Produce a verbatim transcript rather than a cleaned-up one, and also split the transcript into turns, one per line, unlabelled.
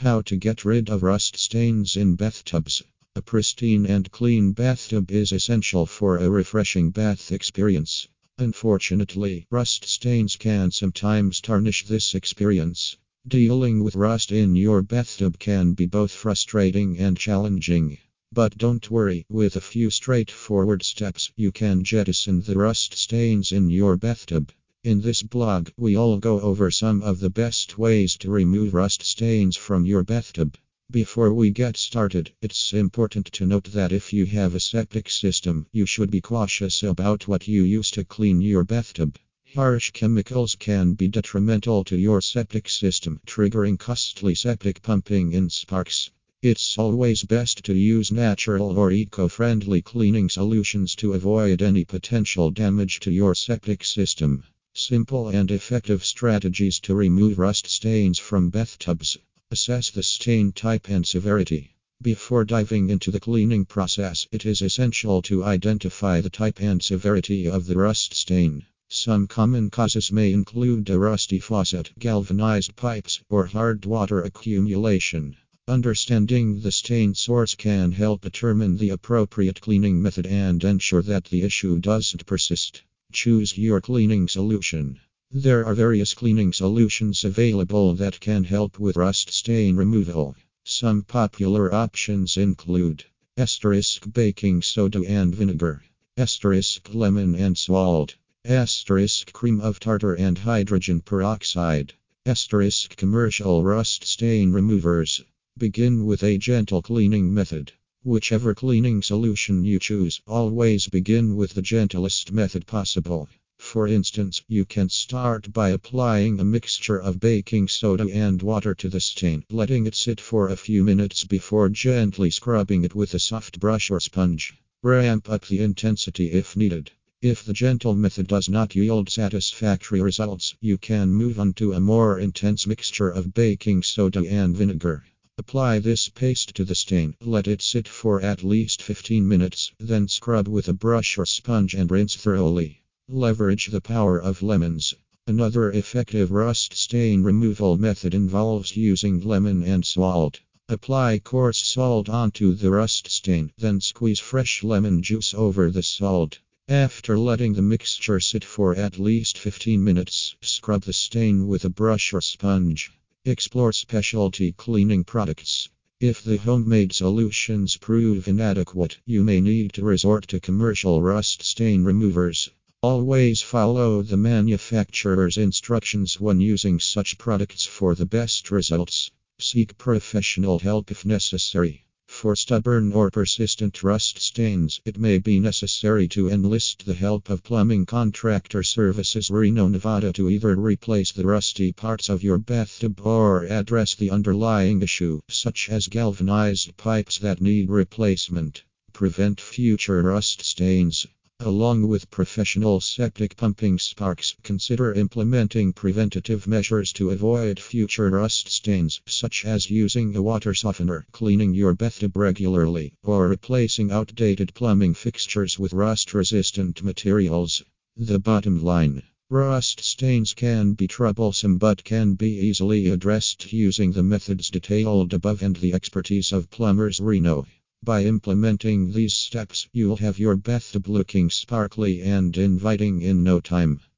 How to get rid of rust stains in bathtubs. A pristine and clean bathtub is essential for a refreshing bath experience. Unfortunately, rust stains can sometimes tarnish this experience. Dealing with rust in your bathtub can be both frustrating and challenging. But don't worry, with a few straightforward steps, you can jettison the rust stains in your bathtub. In this blog, we all go over some of the best ways to remove rust stains from your bathtub. Before we get started, it's important to note that if you have a septic system, you should be cautious about what you use to clean your bathtub. Harsh chemicals can be detrimental to your septic system, triggering costly septic pumping in sparks. It's always best to use natural or eco-friendly cleaning solutions to avoid any potential damage to your septic system. Simple and effective strategies to remove rust stains from bathtubs. Assess the stain type and severity. Before diving into the cleaning process, it is essential to identify the type and severity of the rust stain. Some common causes may include a rusty faucet, galvanized pipes, or hard water accumulation. Understanding the stain source can help determine the appropriate cleaning method and ensure that the issue doesn't persist. Choose your cleaning solution. There are various cleaning solutions available that can help with rust stain removal. Some popular options include asterisk baking soda and vinegar, asterisk lemon and salt, asterisk cream of tartar and hydrogen peroxide, asterisk commercial rust stain removers. Begin with a gentle cleaning method. Whichever cleaning solution you choose, always begin with the gentlest method possible. For instance, you can start by applying a mixture of baking soda and water to the stain, letting it sit for a few minutes before gently scrubbing it with a soft brush or sponge. Ramp up the intensity if needed. If the gentle method does not yield satisfactory results, you can move on to a more intense mixture of baking soda and vinegar. Apply this paste to the stain, let it sit for at least fifteen minutes, then scrub with a brush or sponge and rinse thoroughly. Leverage the power of lemons. Another effective rust stain removal method involves using lemon and salt. Apply coarse salt onto the rust stain, then squeeze fresh lemon juice over the salt. After letting the mixture sit for at least fifteen minutes, scrub the stain with a brush or sponge. Explore specialty cleaning products. If the homemade solutions prove inadequate, you may need to resort to commercial rust stain removers. Always follow the manufacturer's instructions when using such products for the best results. Seek professional help if necessary. For stubborn or persistent rust stains, it may be necessary to enlist the help of Plumbing Contractor Services Reno, Nevada to either replace the rusty parts of your bathtub or address the underlying issue, such as galvanized pipes that need replacement. Prevent future rust stains. Along with professional septic pumping sparks, consider implementing preventative measures to avoid future rust stains, such as using a water softener, cleaning your bathtub regularly, or replacing outdated plumbing fixtures with rust-resistant materials. The bottom line: rust stains can be troublesome but can be easily addressed using the methods detailed above and the expertise of Plumbers Reno. By implementing these steps, you'll have your bathtub looking sparkly and inviting in no time.